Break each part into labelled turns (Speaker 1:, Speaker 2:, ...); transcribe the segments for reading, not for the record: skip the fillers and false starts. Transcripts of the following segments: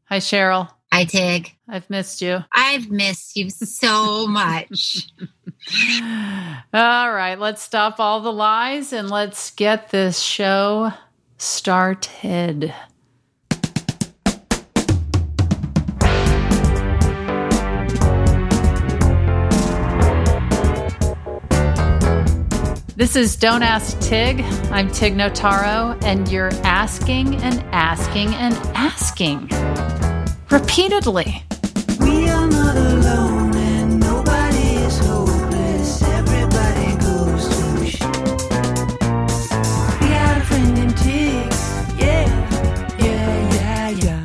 Speaker 1: Hi, Cheryl.
Speaker 2: Hi, Tig.
Speaker 1: I've missed you.
Speaker 2: I've missed you so much.
Speaker 1: All right, let's stop all the lies and let's get this show started. This is Don't Ask Tig. I'm Tig Notaro, and you're asking and asking and asking repeatedly.
Speaker 3: We are not alone and nobody is hopeless. Everybody goes through shit. We got a friend in Tig. Yeah.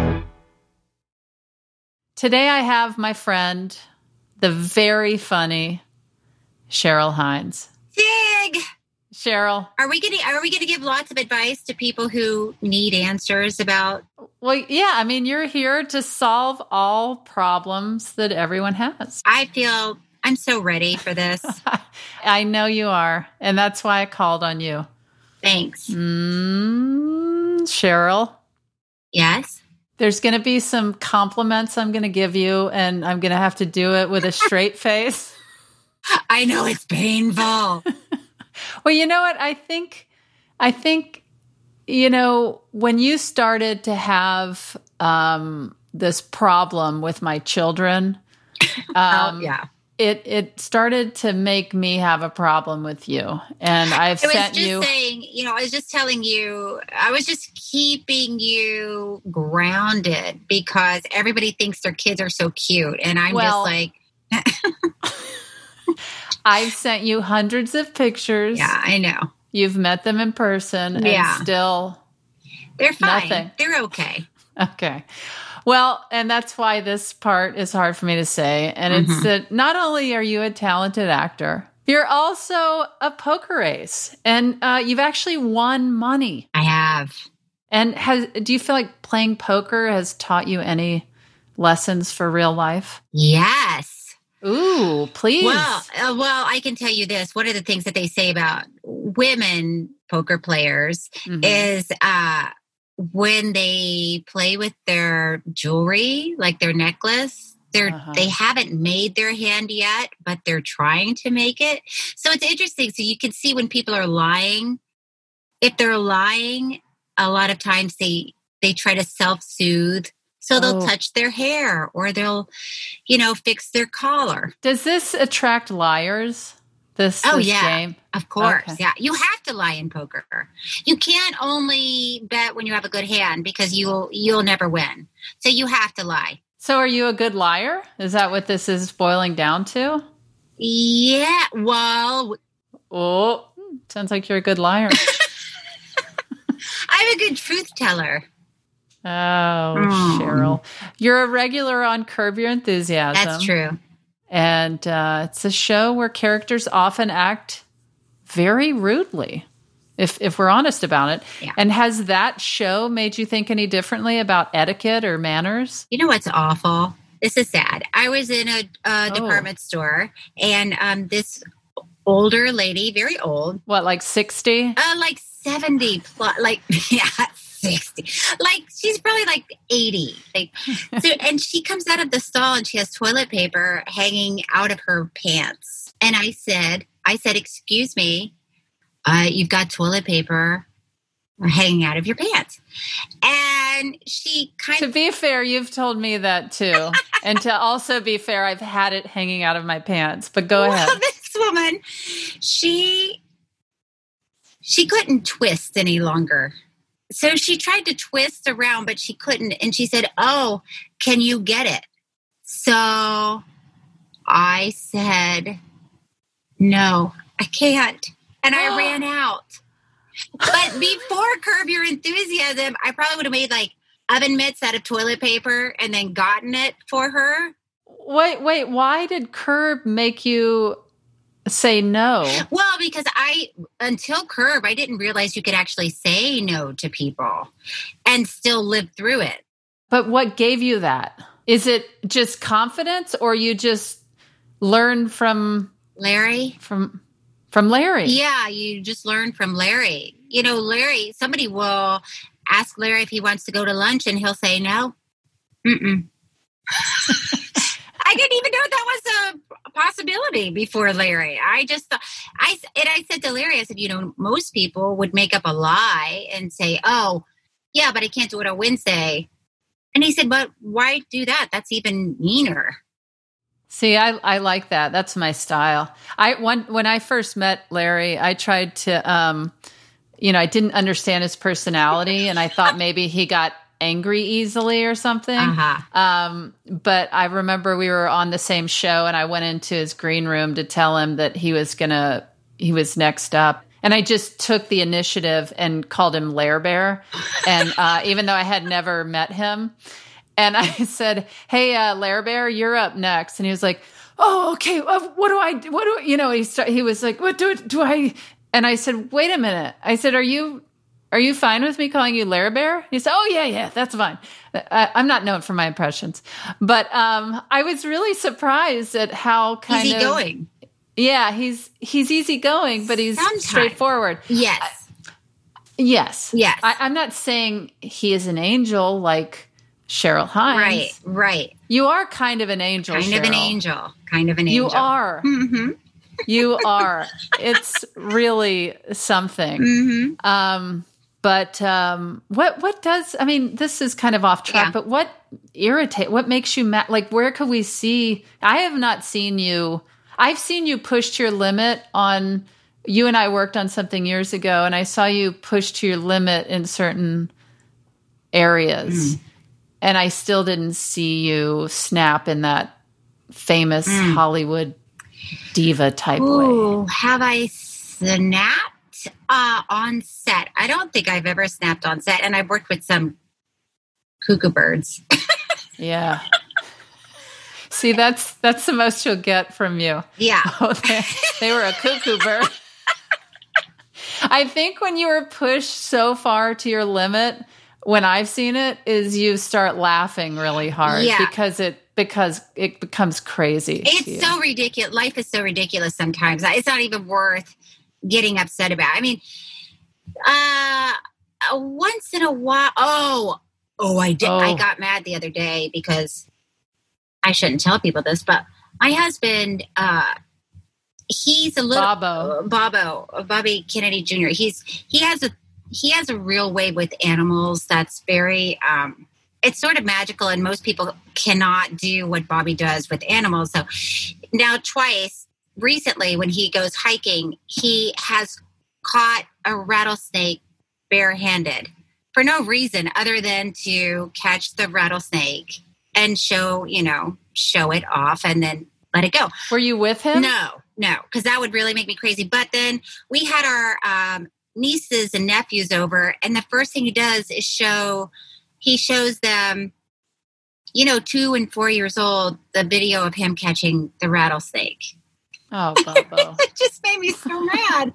Speaker 1: Today I have my friend, the very funny Cheryl Hines.
Speaker 2: Tig,
Speaker 1: Cheryl.
Speaker 2: are we gonna give lots of advice to people who need answers about?
Speaker 1: Well, yeah, I mean, you're here to solve all problems that everyone has.
Speaker 2: I feel I'm so ready for this.
Speaker 1: I know you are, and that's why I called on you.
Speaker 2: Thanks.
Speaker 1: Cheryl.
Speaker 2: Yes.
Speaker 1: There's going to be some compliments I'm going to give you, and I'm going to have to do it with a straight face.
Speaker 2: I know it's painful.
Speaker 1: Well, you know what? I think, when you started to have this problem with my children,
Speaker 2: Yeah.
Speaker 1: it started to make me have a problem with you. And I was just
Speaker 2: telling you, I was just keeping you grounded because everybody thinks their kids are so cute. And I'm just like...
Speaker 1: I've sent you hundreds of pictures.
Speaker 2: Yeah, I know.
Speaker 1: You've met them in person and still
Speaker 2: they're fine.
Speaker 1: Nothing.
Speaker 2: They're okay.
Speaker 1: Okay. Well, and that's why this part is hard for me to say. And it's that not only are you a talented actor, you're also a poker ace. And you've actually won money.
Speaker 2: I have.
Speaker 1: And do you feel like playing poker has taught you any lessons for real life?
Speaker 2: Yes.
Speaker 1: Ooh, please.
Speaker 2: Well, I can tell you this. One of the things that they say about women poker players is when they play with their jewelry, like their necklace, they haven't made their hand yet, but they're trying to make it. So it's interesting. So you can see when people are lying. If they're lying, a lot of times they try to self-soothe. So they'll touch their hair or they'll, fix their collar.
Speaker 1: Does this attract liars? This game?
Speaker 2: Of course.
Speaker 1: Okay.
Speaker 2: Yeah. You have to lie in poker. You can't only bet when you have a good hand because you'll never win. So you have to lie.
Speaker 1: So are you a good liar? Is that what this is boiling down to?
Speaker 2: Yeah. Well.
Speaker 1: Oh, sounds like you're a good liar.
Speaker 2: I'm a good truth teller.
Speaker 1: Oh, Cheryl. You're a regular on Curb Your Enthusiasm.
Speaker 2: That's true.
Speaker 1: And it's a show where characters often act very rudely, if we're honest about it.
Speaker 2: Yeah.
Speaker 1: And has that show made you think any differently about etiquette or manners?
Speaker 2: You know what's awful? This is sad. I was in a department store, and this older lady, very old.
Speaker 1: What, like 60?
Speaker 2: Like 70 plus, 60. Like she's probably like 80. And she comes out of the stall and she has toilet paper hanging out of her pants. And I said, "Excuse me, you've got toilet paper hanging out of your pants." And she
Speaker 1: To be fair, you've told me that too. And to also be fair, I've had it hanging out of my pants. But go ahead.
Speaker 2: This woman, she couldn't twist any longer. So she tried to twist around, but she couldn't. And she said, "Oh, can you get it?" So I said, "No, I can't." And I ran out. But before Curb Your Enthusiasm, I probably would have made like oven mitts out of toilet paper and then gotten it for her.
Speaker 1: Wait. Why did Curb make you say no?
Speaker 2: Well, because until Curb, I didn't realize you could actually say no to people and still live through it.
Speaker 1: But what gave you that? Is it just confidence, or you just learned from
Speaker 2: Larry?
Speaker 1: From Larry?
Speaker 2: Yeah, you just learn from Larry. Larry, somebody will ask Larry if he wants to go to lunch and he'll say no. Mm-mm. I didn't even know that was a possibility before Larry. I just thought, I said to Larry, I said, most people would make up a lie and say, oh, yeah, but I can't do it on Wednesday. And he said, but why do that? That's even meaner.
Speaker 1: See, I like that. That's my style. When I first met Larry, I tried to, I didn't understand his personality, and I thought maybe he got angry easily or something. But I remember we were on the same show, and I went into his green room to tell him that he was next up. And I just took the initiative and called him Lair Bear. And even though I had never met him, and I said, hey, Lair Bear, you're up next. And he was like, oh, okay. He was like, what do I? And I said, wait a minute. I said, are you fine with me calling you Lair Bear? He said, oh, yeah, that's fine. I'm not known for my impressions. But I was really surprised at how
Speaker 2: easygoing.
Speaker 1: Yeah, he's easygoing, but he's straightforward.
Speaker 2: Yes.
Speaker 1: Yes. I'm not saying he is an angel like Cheryl Hines.
Speaker 2: Right.
Speaker 1: You are kind of an angel,
Speaker 2: Kind of an angel.
Speaker 1: You are.
Speaker 2: Mm-hmm.
Speaker 1: You are. It's really something.
Speaker 2: Mm-hmm.
Speaker 1: What does, this is kind of off track, but what makes you mad? Like, where could we see, I have not seen you, I've seen you push to your limit on, you and I worked on something years ago, and I saw you push to your limit in certain areas. And I still didn't see you snap in that famous Hollywood diva type way.
Speaker 2: Have I snapped on set? I don't think I've ever snapped on set, and I've worked with some cuckoo birds.
Speaker 1: Yeah. See, that's the most you'll get from you.
Speaker 2: Yeah.
Speaker 1: Oh, they were a cuckoo bird. I think when you were pushed so far to your limit, when I've seen it, is you start laughing really hard because it becomes crazy.
Speaker 2: It's so ridiculous. Life is so ridiculous sometimes. It's not even worth getting upset about. Once in a while. I did. I got mad the other day because I shouldn't tell people this, but my husband, he's a little Bobby Kennedy Jr. He has a real way with animals that's very, it's sort of magical, and most people cannot do what Bobby does with animals. So now twice recently when he goes hiking, he has caught a rattlesnake barehanded for no reason other than to catch the rattlesnake and show it off and then let it go.
Speaker 1: Were you with him?
Speaker 2: No, because that would really make me crazy. But then we had our nieces and nephews over, and the first thing he does is he shows them, 2 and 4 years old, the video of him catching the rattlesnake.
Speaker 1: Oh, Bobo.
Speaker 2: It just made me so mad.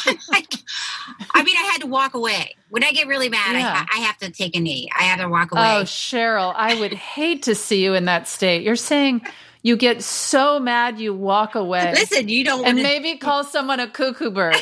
Speaker 2: I had to walk away. When I get really mad, I have to take a knee. I have to walk away.
Speaker 1: Oh, Cheryl, I would hate to see you in that state. You're saying you get so mad you walk away.
Speaker 2: Listen, you don't
Speaker 1: want to... And maybe call someone a cuckoo bird.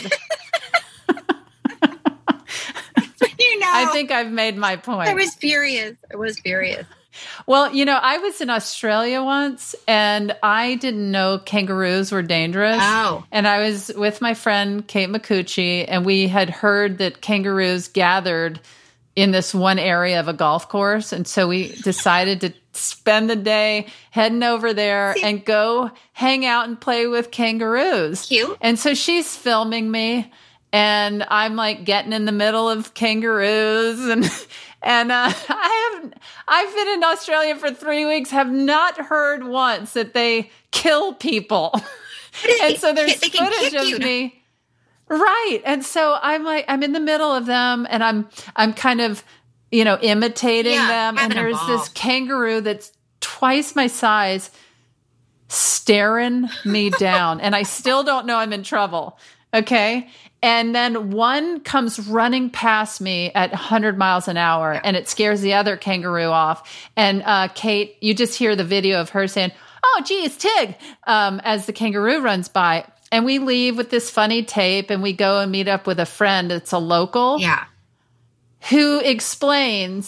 Speaker 1: I think I've made my point.
Speaker 2: I was furious.
Speaker 1: Well, I was in Australia once, and I didn't know kangaroos were dangerous.
Speaker 2: Oh.
Speaker 1: And I was with my friend Kate McCucci, and we had heard that kangaroos gathered in this one area of a golf course. And so we decided to spend the day heading over there and go hang out and play with kangaroos.
Speaker 2: Cute.
Speaker 1: And so she's filming me, and I'm like getting in the middle of kangaroos, and I've been in Australia for 3 weeks, have not heard once that they kill people. And so there's footage of me. Right. And so I'm in the middle of them, and I'm kind of, imitating them. And there's this kangaroo that's twice my size staring me down. And I still don't know I'm in trouble. Okay. And then one comes running past me at 100 miles an hour, and it scares the other kangaroo off. And Kate, you just hear the video of her saying, "Oh, gee, it's Tig," as the kangaroo runs by. And we leave with this funny tape, and we go and meet up with a friend that's a local who explains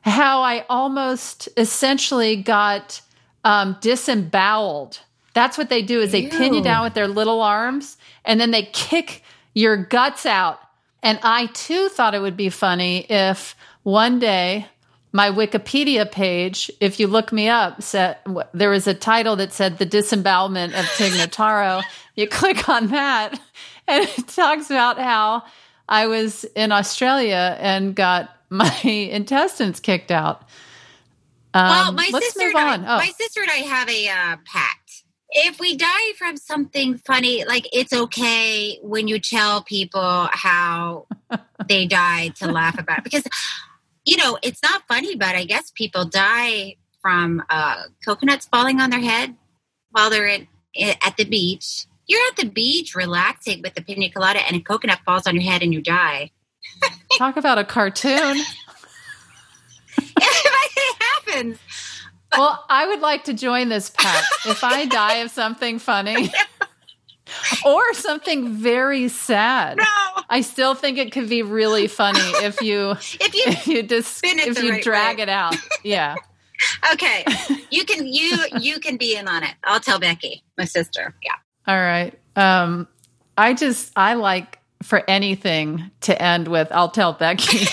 Speaker 1: how I almost essentially got disemboweled. That's what they do is they pin you down with their little arms and then they kick your guts out. And I too thought it would be funny if one day my Wikipedia page, if you look me up, there was a title that said The Disembowelment of Tig Notaro. You click on that and it talks about how I was in Australia and got my intestines kicked out.
Speaker 2: Well,
Speaker 1: my sister and
Speaker 2: I have a pact. If we die from something funny, like it's okay when you tell people how they died to laugh about it. Because, it's not funny, but I guess people die from coconuts falling on their head while they're at the beach. You're at the beach relaxing with the pina colada and a coconut falls on your head and you die.
Speaker 1: Talk about a cartoon.
Speaker 2: It happens.
Speaker 1: Well, I would like to join this pact. If I die of something funny or something very sad, I still think it could be really funny if you drag it out. Yeah.
Speaker 2: Okay. You can be in on it. I'll tell Becky, my sister. Yeah.
Speaker 1: All right. I like for anything to end with I'll tell Becky.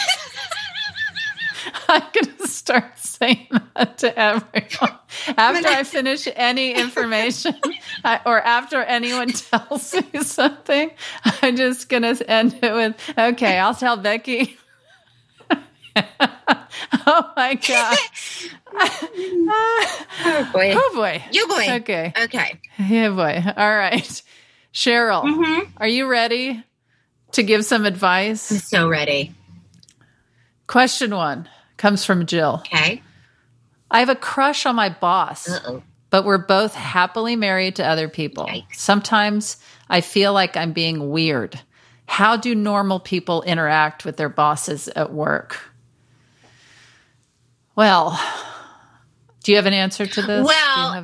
Speaker 1: I'm going to start saying that to everyone. After I finish any information or after anyone tells me something, I'm just going to end it with, okay, I'll tell Becky. Oh, my God.
Speaker 2: Oh, boy.
Speaker 1: Oh, boy.
Speaker 2: You boy.
Speaker 1: Okay.
Speaker 2: Okay.
Speaker 1: Yeah, boy. All right. Cheryl, are you ready to give some advice?
Speaker 2: I'm so ready.
Speaker 1: Question 1 comes from Jill.
Speaker 2: Okay.
Speaker 1: I have a crush on my boss, but we're both happily married to other people.
Speaker 2: Yikes.
Speaker 1: Sometimes I feel like I'm being weird. How do normal people interact with their bosses at work? Well, do you have an answer to this?
Speaker 2: Well,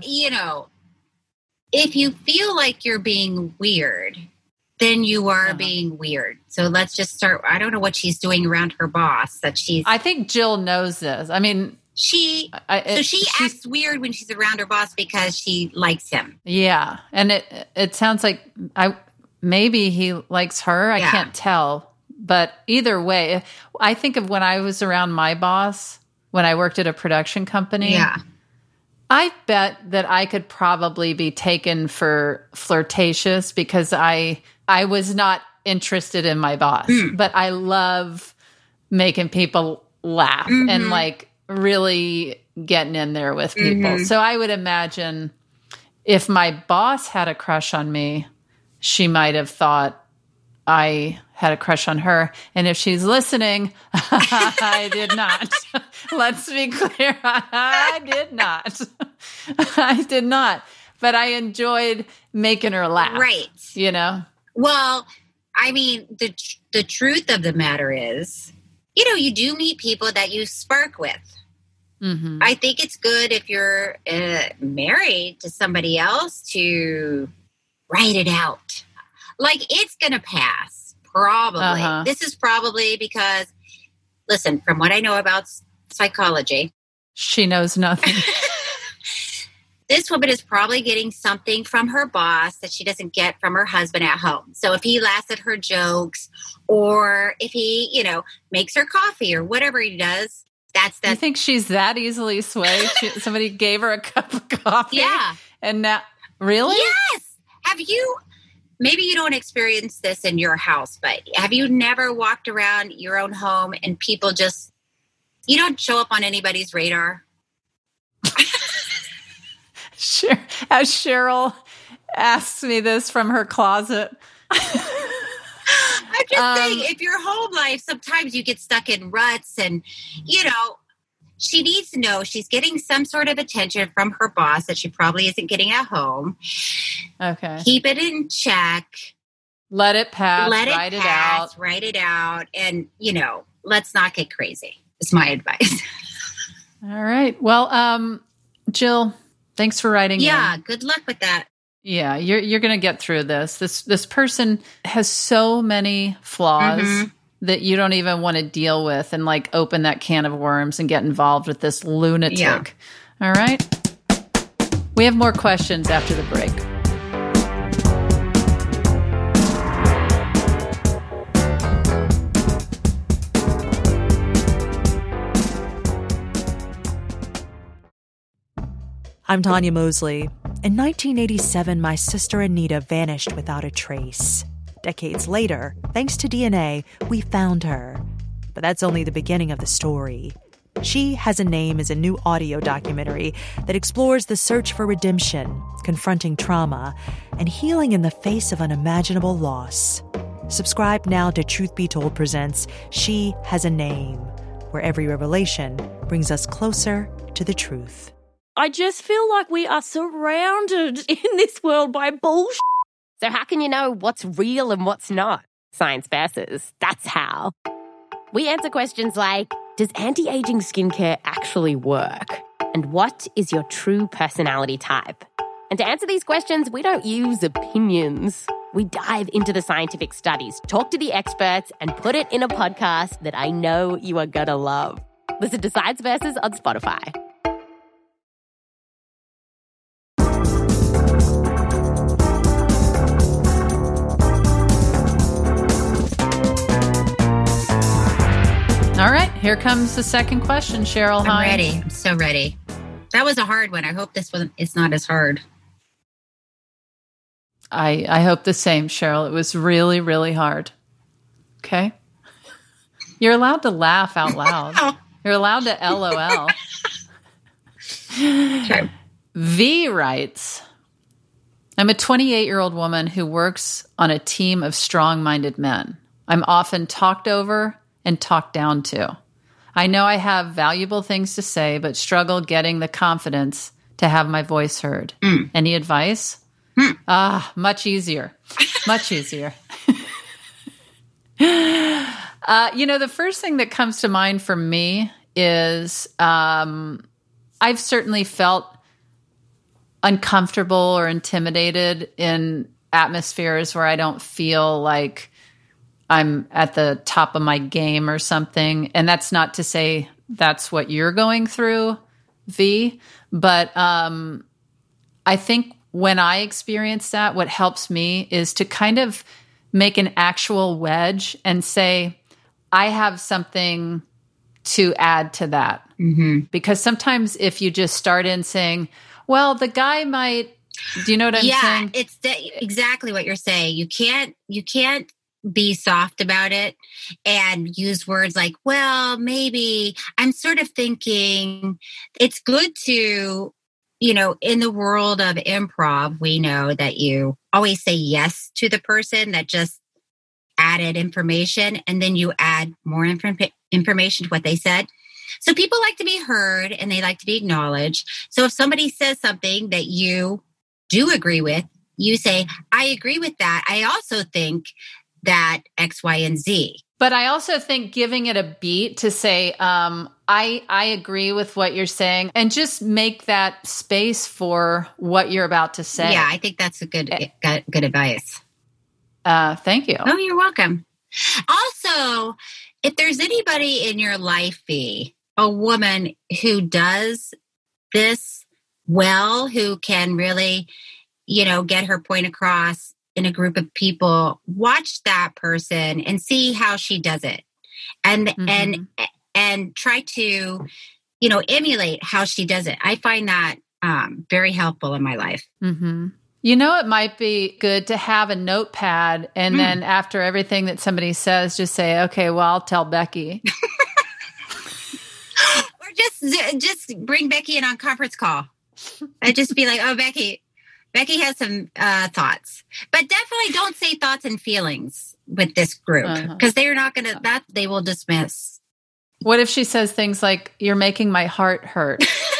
Speaker 2: if you feel like you're being weird, then you are being weird. So let's just start. I don't know what she's doing around her boss
Speaker 1: I think Jill knows this. I mean,
Speaker 2: she acts weird when she's around her boss because she likes him.
Speaker 1: Yeah. And it sounds like maybe he likes her. I can't tell. But either way, I think of when I was around my boss, when I worked at a production company.
Speaker 2: Yeah.
Speaker 1: I bet that I could probably be taken for flirtatious because I was not interested in my boss, but I love making people laugh and like really getting in there with people. So I would imagine if my boss had a crush on me, she might have thought I had a crush on her. And if she's listening, I did not. Let's be clear. I did not. I did not. But I enjoyed making her laugh.
Speaker 2: Right. Well, I mean, the truth of the matter is, you do meet people that you spark with. Mm-hmm. I think it's good if you're married to somebody else to write it out. Like, it's going to pass, probably. This is probably because, listen, from what I know about psychology.
Speaker 1: She knows nothing.
Speaker 2: This woman is probably getting something from her boss that she doesn't get from her husband at home. So if he laughs at her jokes or if he, makes her coffee or whatever he does, that's that.
Speaker 1: You think she's that easily swayed? Somebody gave her a cup of coffee?
Speaker 2: Yeah.
Speaker 1: And now, really?
Speaker 2: Yes. Have you, maybe you don't experience this in your house, but have you never walked around your own home and people just, you don't show up on anybody's radar?
Speaker 1: Sure. As Cheryl asks me this from her closet.
Speaker 2: I'm just saying, if your home life, sometimes you get stuck in ruts and, she needs to know she's getting some sort of attention from her boss that she probably isn't getting at home.
Speaker 1: Okay.
Speaker 2: Keep it in check.
Speaker 1: Let it pass.
Speaker 2: Write it out. And, let's not get crazy. It's my advice.
Speaker 1: All right. Well, Jill, thanks for writing in.
Speaker 2: Yeah, good luck with that.
Speaker 1: Yeah, you're going to get through this. This person has so many flaws that you don't even want to deal with and like open that can of worms and get involved with this lunatic.
Speaker 2: Yeah.
Speaker 1: All right. We have more questions after the break.
Speaker 4: I'm Tanya Mosley. In 1987, my sister Anita vanished without a trace. Decades later, thanks to DNA, we found her. But that's only the beginning of the story. She Has a Name is a new audio documentary that explores the search for redemption, confronting trauma, and healing in the face of unimaginable loss. Subscribe now to Truth Be Told presents She Has a Name, where every revelation brings us closer to the truth.
Speaker 5: I just feel like we are surrounded in this world by bullshit.
Speaker 6: So how can you know what's real and what's not? Science versus. That's how. We answer questions like, does anti-aging skincare actually work? And what is your true personality type? And to answer these questions, we don't use opinions. We dive into the scientific studies, talk to the experts, and put it in a podcast that I know you are gonna love. Listen to Science versus on Spotify.
Speaker 1: All right, here comes the second question, Cheryl
Speaker 2: I'm
Speaker 1: Hines.
Speaker 2: ready. I'm so ready. That was a hard one. I hope this one is not as hard.
Speaker 1: I hope the same, Cheryl. It was really, really hard. Okay? You're allowed to laugh out loud. You're allowed to LOL.
Speaker 2: Okay.
Speaker 1: V writes, I'm a 28-year-old woman who works on a team of strong-minded men. I'm often talked over and talked down to. I know I have valuable things to say, but struggle getting the confidence to have my voice heard. Any advice? Much easier. Much easier. The first thing that comes to mind for me is I've certainly felt uncomfortable or intimidated in atmospheres where I don't feel like I'm at the top of my game or something. And that's not to say that's what you're going through, V. But I think when I experience that, what helps me is to kind of make an actual wedge and say, I have something to add to that. Mm-hmm. Because sometimes if you just start in saying, well, the guy might, do you know what I'm saying?
Speaker 2: Yeah, it's exactly what you're saying. You can't be soft about it and use words like, well, maybe. I'm sort of thinking it's good to, in the world of improv, we know that you always say yes to the person that just added information, and then you add more information to what they said. So people like to be heard and they like to be acknowledged. So if somebody says something that you do agree with, you say, I agree with that. I also think that X, Y, and Z.
Speaker 1: But I also think giving it a beat to say, I agree with what you're saying, and just make that space for what you're about to say.
Speaker 2: Yeah, I think that's a good advice.
Speaker 1: Thank you.
Speaker 2: Oh, you're welcome. Also, if there's anybody in your life, a woman who does this well, who can really, get her point across in a group of people, watch that person and see how she does it, and try to, emulate how she does it. I find that very helpful in my life.
Speaker 1: Mm-hmm. It might be good to have a notepad, and then after everything that somebody says, just say, okay, well, I'll tell Becky.
Speaker 2: Or just bring Becky in on conference call. I'd just be like, oh, Becky has some thoughts. But definitely don't say thoughts and feelings with this group, because they're not going to, that they will dismiss.
Speaker 1: What if she says things like, you're making my heart hurt?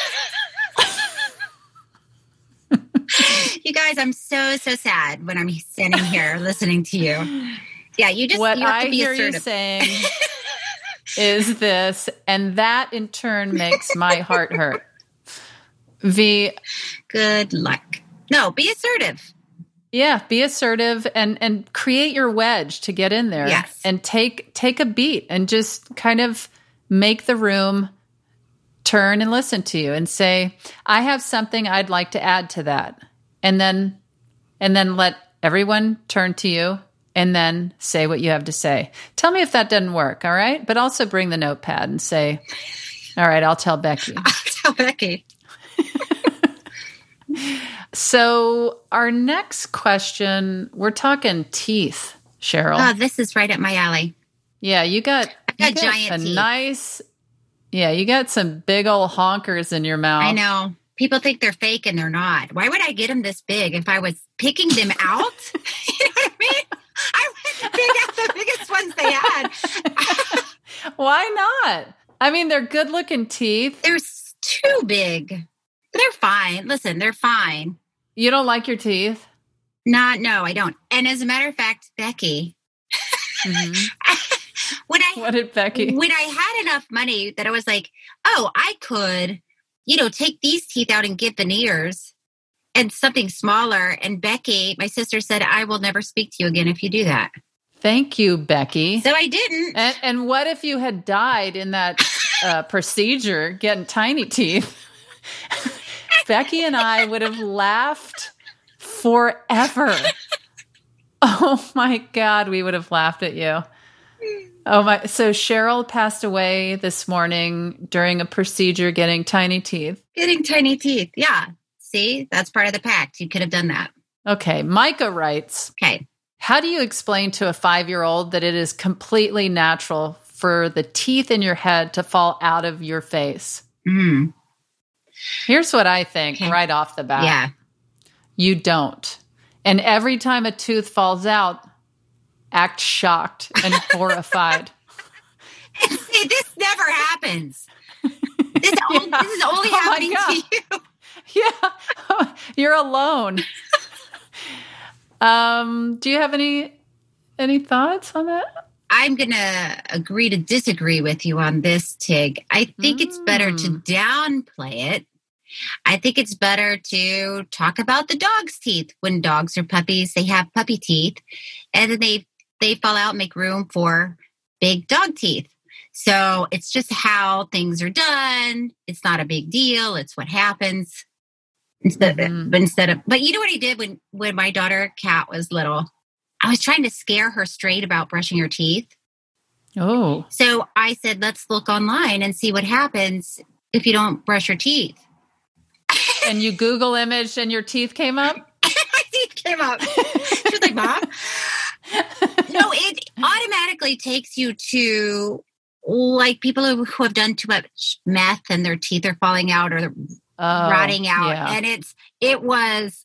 Speaker 2: You guys, I'm so sad when I'm standing here listening to you. Yeah, you have to be assertive.
Speaker 1: You saying is this, and that in turn makes my heart hurt. V.
Speaker 2: Good luck. No, be assertive.
Speaker 1: Yeah, be assertive and create your wedge to get in there.
Speaker 2: Yes.
Speaker 1: And take a beat and just kind of make the room turn and listen to you and say, I have something I'd like to add to that. And then let everyone turn to you and then say what you have to say. Tell me if that doesn't work, all right? But also bring the notepad and say, all right, I'll tell Becky.
Speaker 2: I'll tell Becky.
Speaker 1: So our next question, we're talking teeth, Cheryl.
Speaker 2: Oh, this is right up my alley.
Speaker 1: Yeah, you got
Speaker 2: giant teeth.
Speaker 1: You got some big old honkers in your mouth.
Speaker 2: I know. People think they're fake and they're not. Why would I get them this big if I was picking them out? You know what I mean? I went to pick out the biggest ones they had.
Speaker 1: Why not? I mean, they're good looking teeth.
Speaker 2: They're too big. They're fine. Listen, they're fine.
Speaker 1: You don't like your teeth?
Speaker 2: No, I don't. And as a matter of fact, Becky,
Speaker 1: What did Becky?
Speaker 2: When I had enough money that I was like, oh, I could, take these teeth out and get veneers and something smaller. And Becky, my sister, said, I will never speak to you again if you do that.
Speaker 1: Thank you, Becky.
Speaker 2: So I didn't.
Speaker 1: And what if you had died in that procedure getting tiny teeth? Becky and I would have laughed forever. Oh my God, we would have laughed at you. Oh my! So Cheryl passed away this morning during a procedure getting tiny teeth.
Speaker 2: Getting tiny teeth. Yeah. See, that's part of the pact. You could have done that.
Speaker 1: Okay. Micah writes,
Speaker 2: Okay.
Speaker 1: how do you explain to a 5-year-old that it is completely natural for the teeth in your head to fall out of your face?
Speaker 2: Mm.
Speaker 1: Here's what I think right off the bat.
Speaker 2: Yeah.
Speaker 1: You don't. And every time a tooth falls out, act shocked and horrified.
Speaker 2: See, this never happens. This is only happening to you.
Speaker 1: Yeah. You're alone. Do you have any thoughts on that?
Speaker 2: I'm going to agree to disagree with you on this, Tig. I think it's better to downplay it. I think it's better to talk about the dog's teeth. When dogs are puppies, they have puppy teeth, and then they fall out and make room for big dog teeth. So it's just how things are done. It's not a big deal. It's what happens. But you know what I did when my daughter Kat was little? I was trying to scare her straight about brushing her teeth.
Speaker 1: Oh.
Speaker 2: So I said, let's look online and see what happens if you don't brush your teeth.
Speaker 1: And you Google image and your teeth came up?
Speaker 2: My teeth came up. She was like, Mom? No, it automatically takes you to like people who have done too much meth and their teeth are falling out or rotting out.
Speaker 1: Yeah.
Speaker 2: And it was,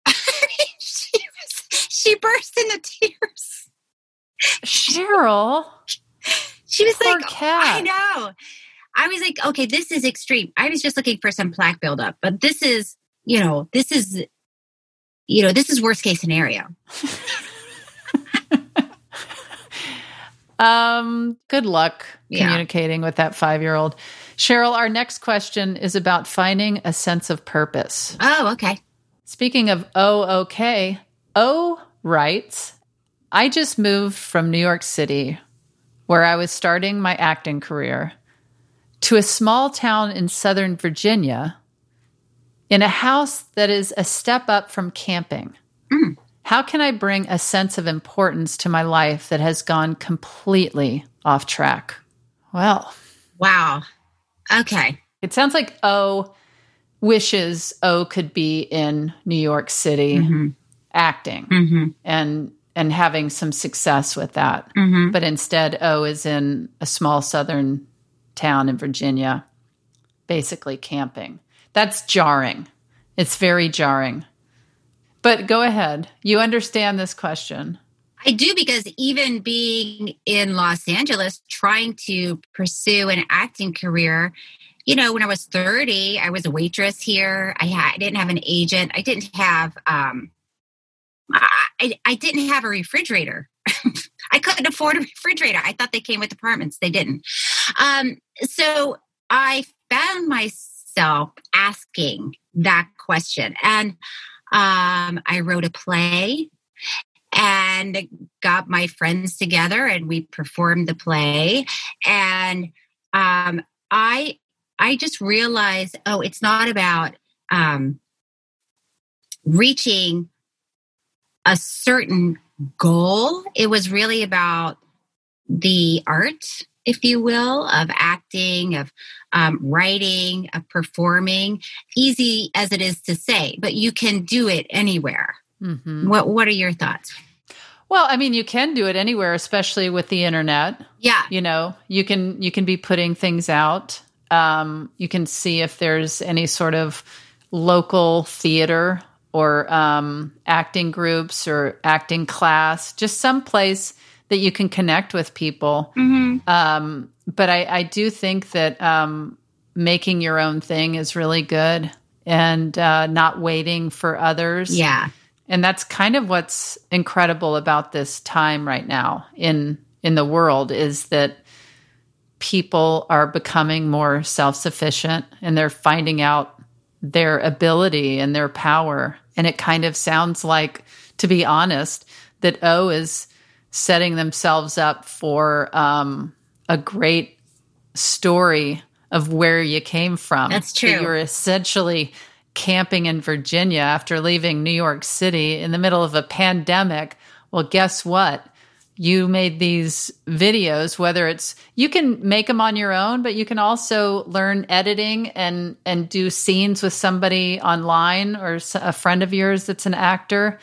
Speaker 2: she burst into tears.
Speaker 1: Cheryl.
Speaker 2: She was
Speaker 1: Poor
Speaker 2: like,
Speaker 1: cat.
Speaker 2: I know. I was like, okay, this is extreme. I was just looking for some plaque buildup, but this is worst case scenario.
Speaker 1: Good luck communicating with that 5-year-old. Cheryl, our next question is about finding a sense of purpose.
Speaker 2: Oh, okay.
Speaker 1: Speaking of okay. O writes, I just moved from New York City, where I was starting my acting career, to a small town in Southern Virginia, in a house that is a step up from camping.
Speaker 2: Mm.
Speaker 1: How can I bring a sense of importance to my life that has gone completely off track? Well.
Speaker 2: Wow. Okay.
Speaker 1: It sounds like O wishes O could be in New York City acting and having some success with that. Mm-hmm. But instead, O is in a small southern town in Virginia, basically camping. That's jarring. It's very jarring. But go ahead. You understand this question.
Speaker 2: I do, because even being in Los Angeles, trying to pursue an acting career, when I was 30, I was a waitress here. I didn't have an agent. I didn't have, I didn't have a refrigerator. I couldn't afford a refrigerator. I thought they came with apartments. They didn't. So I found myself asking that question. And I wrote a play and got my friends together and we performed the play. And I just realized, it's not about reaching a certain goal. It was really about the art, if you will, of acting, of writing, of performing. Easy as it is to say, but you can do it anywhere. Mm-hmm. What are your thoughts?
Speaker 1: Well, I mean, you can do it anywhere, especially with the internet.
Speaker 2: Yeah.
Speaker 1: You know, you can be putting things out. You can see if there's any sort of local theater or acting groups or acting class, just some place that you can connect with people. Mm-hmm. But I do think that making your own thing is really good and not waiting for others.
Speaker 2: Yeah.
Speaker 1: And that's kind of what's incredible about this time right now in the world is that people are becoming more self-sufficient and they're finding out their ability and their power. And it kind of sounds like, to be honest, that O is setting themselves up for a great story of where you came from.
Speaker 2: That's true.
Speaker 1: That you were essentially camping in Virginia after leaving New York City in the middle of a pandemic. Well, guess what? You made these videos, whether it's, you can make them on your own, but you can also learn editing and do scenes with somebody online or a friend of yours that's an actor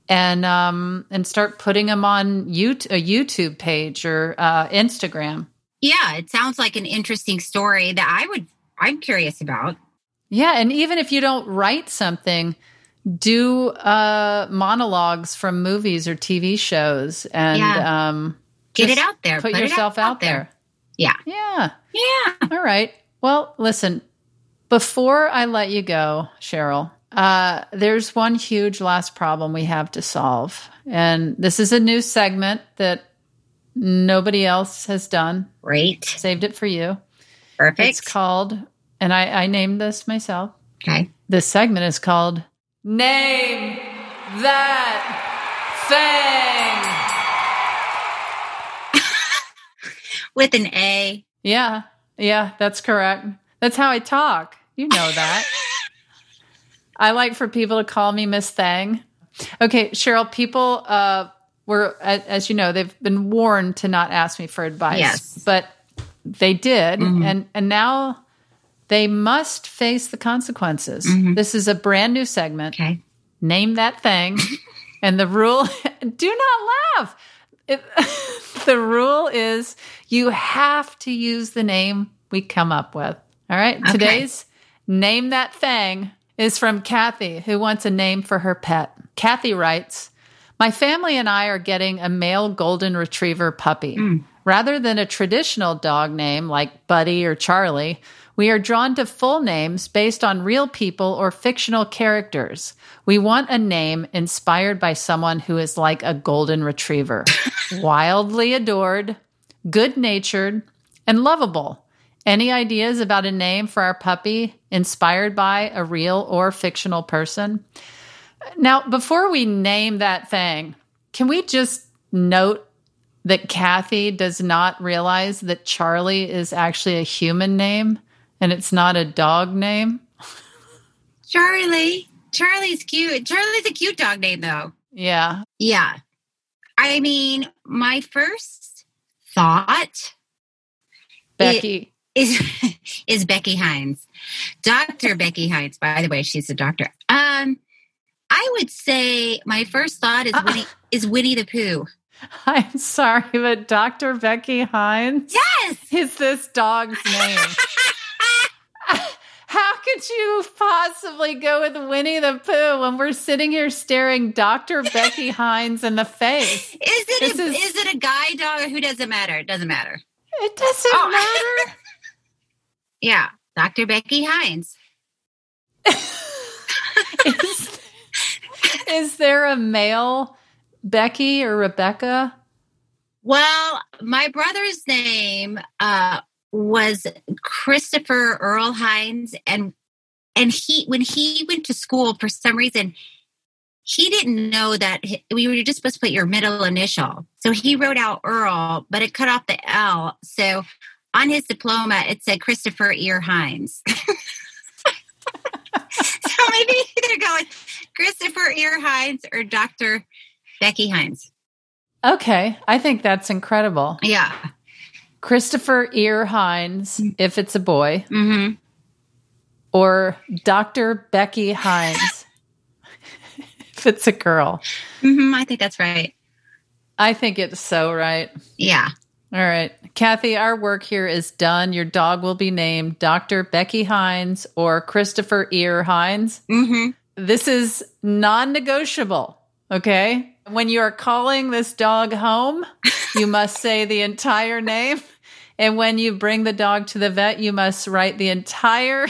Speaker 1: and start putting them on a YouTube page or Instagram.
Speaker 2: Yeah, it sounds like an interesting story that I'm curious about.
Speaker 1: Yeah, and even if you don't write something, do monologues from movies or TV shows and
Speaker 2: get it out there.
Speaker 1: Put yourself out there.
Speaker 2: Yeah.
Speaker 1: Yeah.
Speaker 2: Yeah.
Speaker 1: All right. Well, listen, before I let you go, Cheryl, there's one huge last problem we have to solve. And this is a new segment that nobody else has done.
Speaker 2: Great.
Speaker 1: Saved it for you.
Speaker 2: Perfect.
Speaker 1: It's called, and I named this myself.
Speaker 2: Okay.
Speaker 1: This segment is called Name That Thing.
Speaker 2: With an A.
Speaker 1: Yeah, that's correct. That's how I talk. You know that. I like for people to call me Miss Thang. Okay, Cheryl, people were, as you know, they've been warned to not ask me for advice.
Speaker 2: Yes.
Speaker 1: But they did,
Speaker 2: Mm-hmm.
Speaker 1: and now they must face the consequences.
Speaker 2: Mm-hmm.
Speaker 1: This is a brand new segment.
Speaker 2: Okay.
Speaker 1: Name that thing. And the rule, do not laugh. The rule is you have to use the name we come up with. All right.
Speaker 2: Okay.
Speaker 1: Today's Name That Thing is from Kathy, who wants a name for her pet. Kathy writes, my family and I are getting a male golden retriever puppy. Rather than a traditional dog name like Buddy or Charlie, we are drawn to full names based on real people or fictional characters. We want a name inspired by someone who is like a golden retriever, wildly adored, good-natured, and lovable. Any ideas about a name for our puppy inspired by a real or fictional person? Now, before we name that thing, can we just note that Kathy does not realize that Charlie is actually a human name and it's not a dog name?
Speaker 2: Charlie's cute. Charlie's a cute dog name, though.
Speaker 1: Yeah.
Speaker 2: Yeah. I mean, my first thought
Speaker 1: Becky.
Speaker 2: is Becky Hines. Dr. Becky Hines, by the way, she's a doctor. I would say my first thought is Winnie the Pooh.
Speaker 1: I'm sorry, but Dr. Becky Hines?
Speaker 2: Yes!
Speaker 1: Is this dog's name? How could you possibly go with Winnie the Pooh when we're sitting here staring Dr. Becky Hines in the face?
Speaker 2: Is it a guy dog? Who doesn't matter? It doesn't matter.
Speaker 1: It doesn't matter.
Speaker 2: Yeah, Dr. Becky Hines.
Speaker 1: Is there a male Becky or Rebecca?
Speaker 2: Well, my brother's name was Christopher Earl Hines, and he when he went to school, for some reason he didn't know that we were just supposed to put your middle initial. So he wrote out Earl, but it cut off the L. So on his diploma, it said Christopher Ear Hines. So maybe they're going Christopher Ear Hines or Dr. Becky Hines.
Speaker 1: Okay. I think that's incredible.
Speaker 2: Yeah.
Speaker 1: Christopher Ear Hines, if it's a boy,
Speaker 2: Mm-hmm.
Speaker 1: or Dr. Becky Hines, if it's a girl.
Speaker 2: Mm-hmm. I think that's right.
Speaker 1: I think it's so right.
Speaker 2: Yeah.
Speaker 1: All right. Kathy, our work here is done. Your dog will be named Dr. Becky Hines or Christopher Ear Hines.
Speaker 2: Mm-hmm.
Speaker 1: This is non-negotiable, okay? When you are calling this dog home, you must say the entire name. And when you bring the dog to the vet, you must write the entire...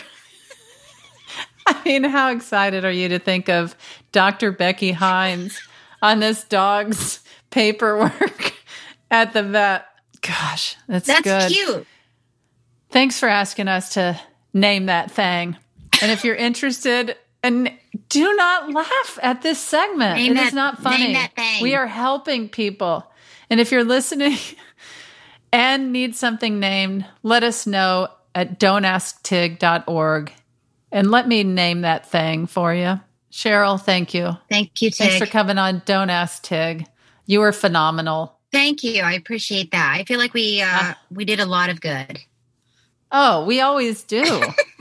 Speaker 1: I mean, how excited are you to think of Dr. Becky Hines on this dog's paperwork at the vet? Gosh, that's good.
Speaker 2: That's cute.
Speaker 1: Thanks for asking us to name that thing. And if you're interested, and do not laugh at this segment. It is not funny.
Speaker 2: Name that thing.
Speaker 1: We are helping people. And if you're listening and need something named, let us know at don'tasktig.org. And let me name that thing for you. Cheryl, thank you.
Speaker 2: Thank you, Tig.
Speaker 1: Thanks for coming on Don't Ask Tig. You were phenomenal.
Speaker 2: Thank you. I appreciate that. I feel like we did a lot of good.
Speaker 1: Oh, we always do.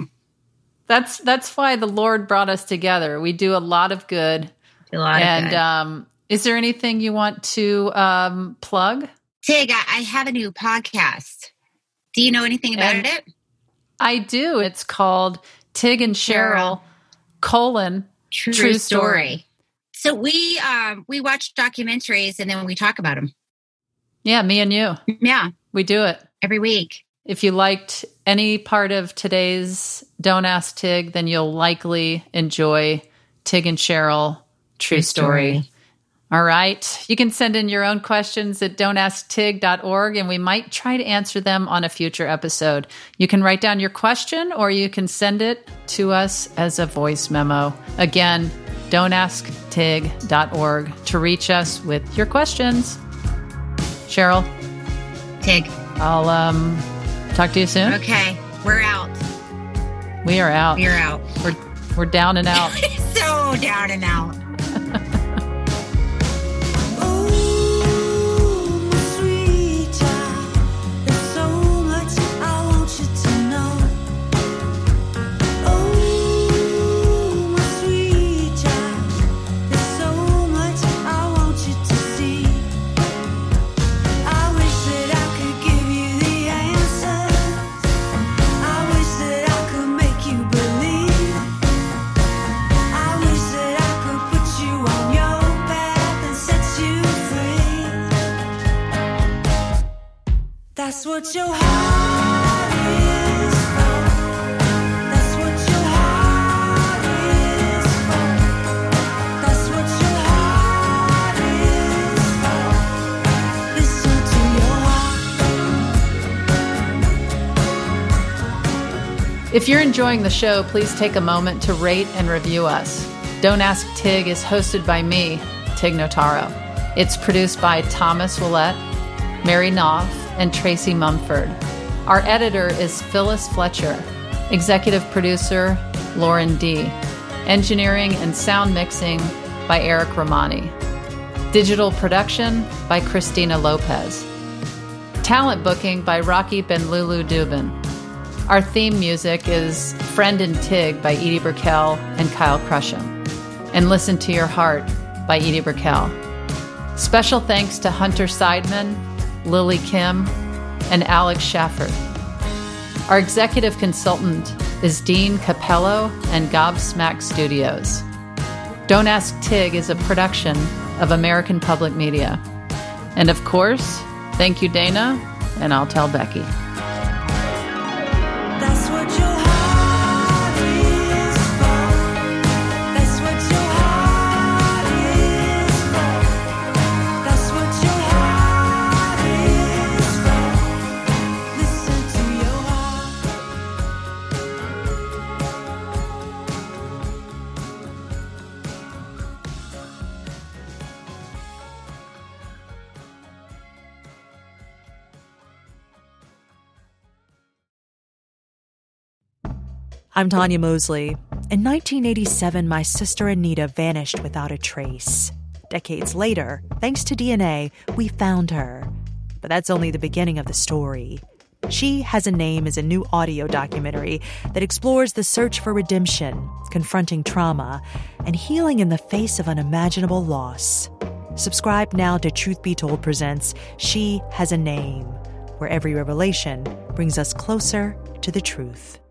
Speaker 1: That's why the Lord brought us together. We do a lot of good.
Speaker 2: A lot of good.
Speaker 1: Is there anything you want to plug?
Speaker 2: Tig, I have a new podcast. Do you know anything about it?
Speaker 1: I do. It's called Tig and Cheryl, True Story.
Speaker 2: So we watch documentaries and then we talk about them.
Speaker 1: Yeah, me and you.
Speaker 2: Yeah.
Speaker 1: We do it.
Speaker 2: Every week.
Speaker 1: If you liked any part of today's Don't Ask Tig, then you'll likely enjoy Tig and Cheryl, True Story. All right. You can send in your own questions at don'tasktig.org, and we might try to answer them on a future episode. You can write down your question, or you can send it to us as a voice memo. Again, don'tasktig.org to reach us with your questions. Cheryl?
Speaker 2: Tig.
Speaker 1: I'll talk to you soon.
Speaker 2: Okay. We're out.
Speaker 1: We are out.
Speaker 2: We're out.
Speaker 1: We're down and out.
Speaker 2: So down and out.
Speaker 3: Oh, my sweet child, there's so much I want you to know. Oh, my sweet child, there's so much I want you to see. I wish that I could give you the answers. I wish that I could make you believe. I wish that I could put you on your path and set you free. That's what your heart is for. That's what your heart is for. That's what your heart is for. Listen to your heart.
Speaker 1: If you're enjoying the show, please take a moment to rate and review us. Don't Ask Tig is hosted by me, Tig Notaro. It's produced by Thomas Willett, Mary Knopf, and Tracy Mumford. Our editor is Phyllis Fletcher. Executive producer, Lauren D. Engineering and sound mixing by Eric Romani. Digital production by Christina Lopez. Talent booking by Rocky Ben-Lulu Dubin. Our theme music is Friend and Tig by Edie Brickell and Kyle Crusham. And Listen to Your Heart by Edie Brickell. Special thanks to Hunter Seidman, Lily Kim, and Alex Schaffert. Our executive consultant is Dean Capello and Gobsmack Studios. Don't Ask Tig is a production of American Public Media. And of course, thank you, Dana, and I'll tell Becky.
Speaker 3: That's what your heart is for. That's what your heart is for. That's what your heart is for. Listen to your heart.
Speaker 4: I'm Tanya Mosley. In 1987, my sister Anita vanished without a trace. Decades later, thanks to DNA, we found her. But that's only the beginning of the story. She Has a Name is a new audio documentary that explores the search for redemption, confronting trauma, and healing in the face of unimaginable loss. Subscribe now to Truth Be Told presents She Has a Name, where every revelation brings us closer to the truth.